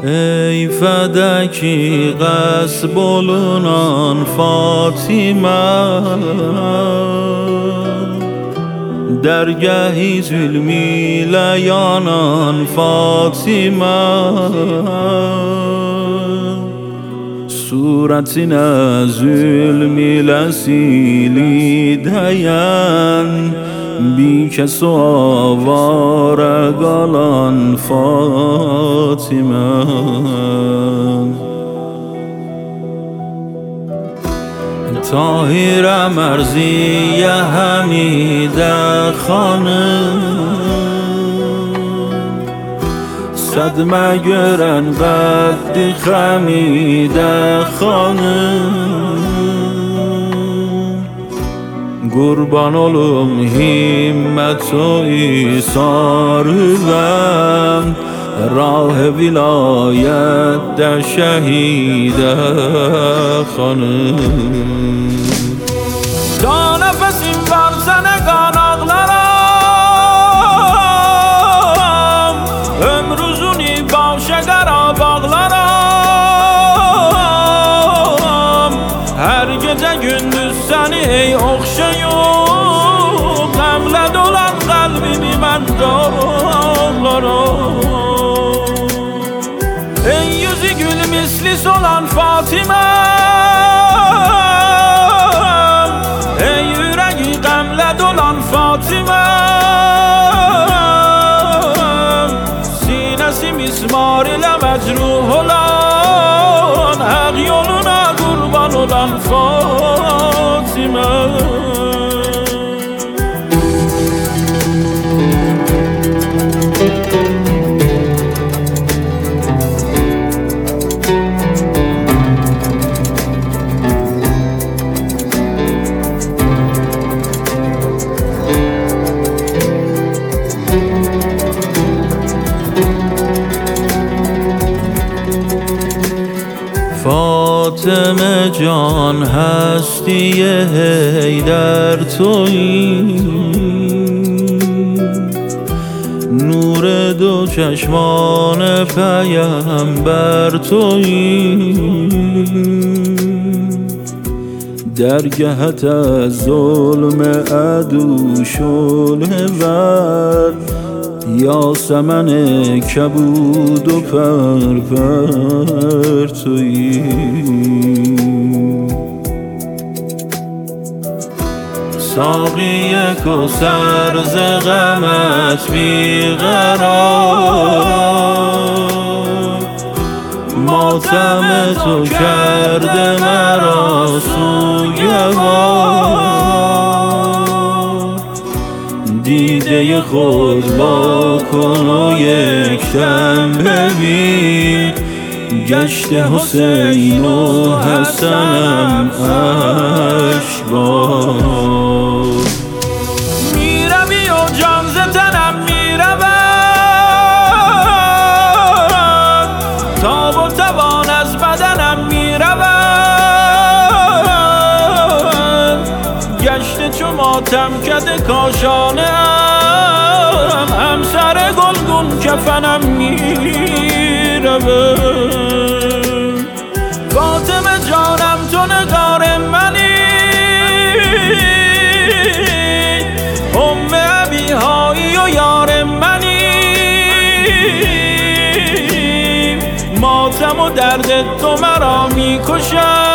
ای فدکی قصب olunan فاطمه درگهی zulmiyle yanan Fatıma suretine zulmiyle silideyen bir kes o avare qalan Fatıma طاهر مرزی حمیده خانم صدمه görən قدی خمیده خانم قربان olum himmet o isarıvəm راه ولایت در شهید خانم تا نفسیم بر زنگان ağlarım ömrüzünü başegara bağlarım her gece gündüz seni ey okşayıp gamle dolan kalbimi ben dağlarım. Ey yüzü gül misli solan Fatıma, ey yüreği gamle dolan Fatıma, sinesi mismar ile mecruh olan hak yoluna kurban olan Fatıma. فاطمه جان هستی حیدر تویی نور دو چشمان پیامبر تویی درگهت از ظلم عدو شعله ور یاسمن کبود و پرپر تویی ساقی کوثر ز غمت بیقرار ماتم تو کرده مرا سوگوار دیده خود با کن و یک دم ببین گشت حسین و حسنم اشبار میروی و جان ز تنم میرود تاب و توان از بدنم میرود گشت چو ماتم کده کاشانه ام همسر گلگون کفنم میرود فاطمه جانم تو نگار منی ام ابیهایی و یار منی ماتم و درد تو مرا میکشد